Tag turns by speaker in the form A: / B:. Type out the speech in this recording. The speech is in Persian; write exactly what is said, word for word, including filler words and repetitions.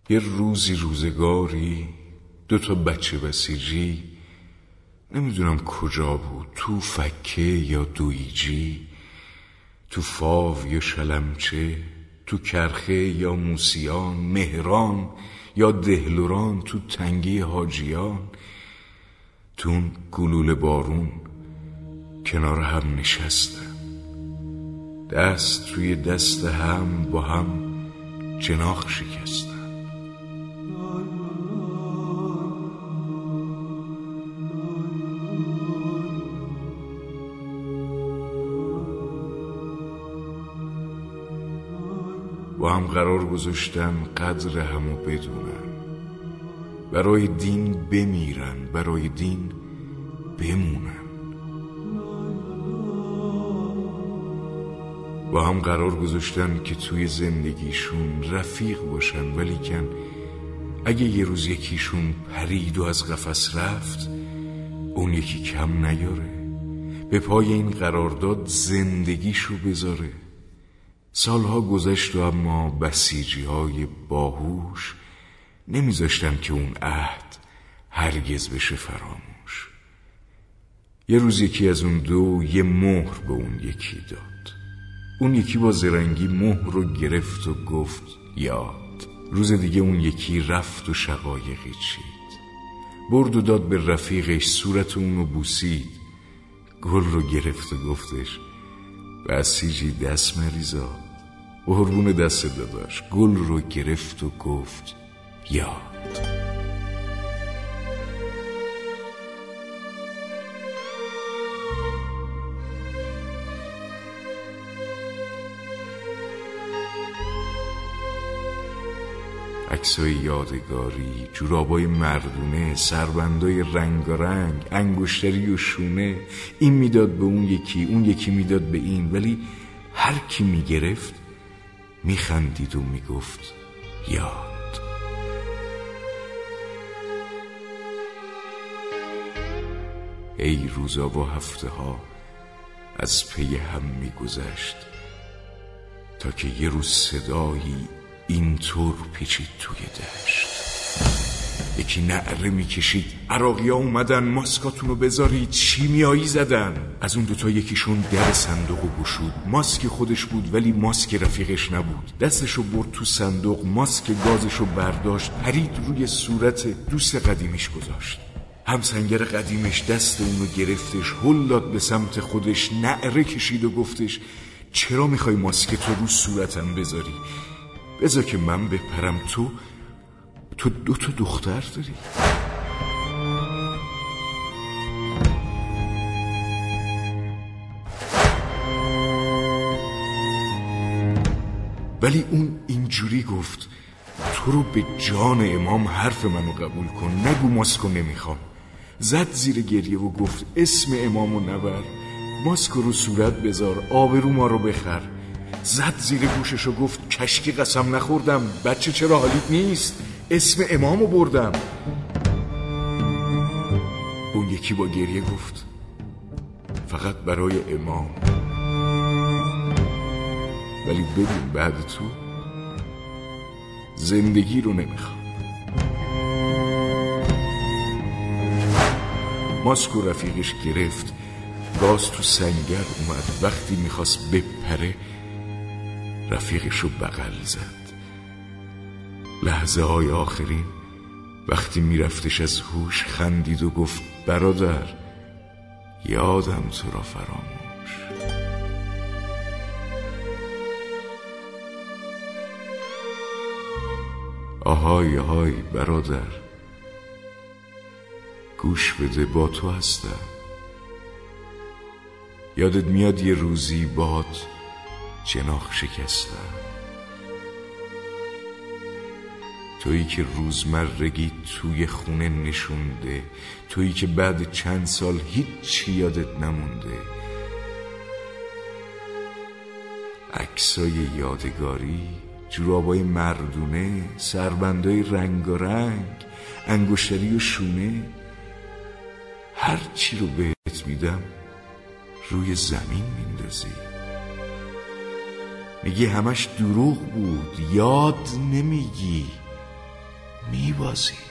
A: یه روزی روزگاری دو تا بچه بسیجی، نمیدونم کجا بود، تو فکه یا دویجی، تو فاو یا شلمچه، تو کرخه یا موسیان، مهران یا دهلوران، تو تنگی حاجیان، تو اون گلوله بارون کنار هم نشستن، دست توی دست هم با هم جناق شکستن. با هم قرار گذاشتن قدر همو بدونن، برای دین بمیرن، برای دین بمونن. با هم قرار گذاشتن که توی زندگیشون رفیق باشن، ولیکن اگه یه روز یکیشون پرید و از قفس رفت، اون یکی کم نیاره، به پای این قرارداد زندگیشو بذاره. سالها گذشت و اما بسیجی های باهوش نمیذاشتن که اون عهد هرگز بشه فراموش. یه روز یکی از اون دو یه مهر به اون یکی داد. اون یکی با زرنگی مهر رو گرفت و گفت یاد. روز دیگه اون یکی رفت و شقایقی چید، برد و داد به رفیقش، صورت اونو بوسید، گل رو گرفت و گفتش بسیجی دست مریزا. و قربون دست داداش گل رو گرفت و گفت یاد. عکسای یادگاری، جورابای مردونه، سربندای رنگارنگ، انگشتری و شونه، این میداد به اون یکی، اون یکی میداد به این، ولی هر کی میگرفت میخندید و میگفت یاد. ای روزا و هفته ها از پی هم میگذشت، تا که یه روز صدایی اینطور پیچید توی دشت. یکی نعره میکشید عراقی ها اومدن، ماسکاتونو بذارید، شیمیایی زدن. از اون دوتا یکیشون در صندوقو گشود، ماسک خودش بود ولی ماسک رفیقش نبود. دستشو برد تو صندوق، ماسک گازشو برداشت، پرید روی صورت دوست قدیمیش گذاشت. همسنگر قدیمش دست اونو گرفتش، هل داد به سمت خودش، نعره کشید و گفتش چرا میخوای ماسکتو رو صورتم بذاری؟ بذار که من بپرم، تو تو دو تا دختر داری. ولی اون اینجوری گفت تو رو به جان امام حرف منو قبول کن، نگو ماسکو نمیخوام. زد زیر گریه و گفت اسم امامو نبر، ماسکو رو صورت بذار، آبرو ما رو بخر. زد زیر گوشش و گفت کشکی قسم نخوردم، بچه چرا حالیت نیست، اسم امامو بردم. اون یکی با گریه گفت فقط برای امام، ولی ببین بعد تو زندگی رو نمیخوام. ماسکو رفیقش گرفت، گاز تو سنگر اومد. وقتی میخواست بپره رفیقشو بغل زد. لحظه های آخرین وقتی میرفتش از هوش خندید و گفت برادر یادم تو را فراموش. آهای آهای برادر گوش بده، با تو هستم. یادت میاد یه روزی باد جناق شکستم، تویی که روزمرگی توی خونه نشونده، تویی که بعد چند سال هیچی یادت نمونده. عکسای یادگاری، جورابای مردونه، سربندای رنگارنگ، انگشتری و شونه، هر چی رو بهت میدم روی زمین میندازی. میگی همش دروغ بود، یاد نمیگی. میبازی.